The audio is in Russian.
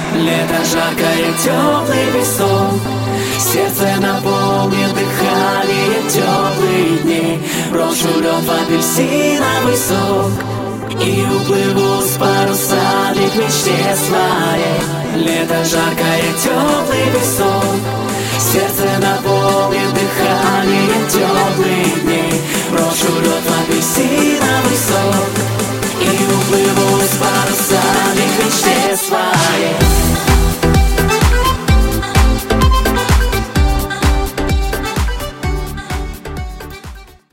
Лето жаркое, теплый песок, сердце наполнит дыхание теплых дней. Брошу лед в апельсиновый сок и уплыву с парусами к мечте своей. Лето жаркое, теплый песок,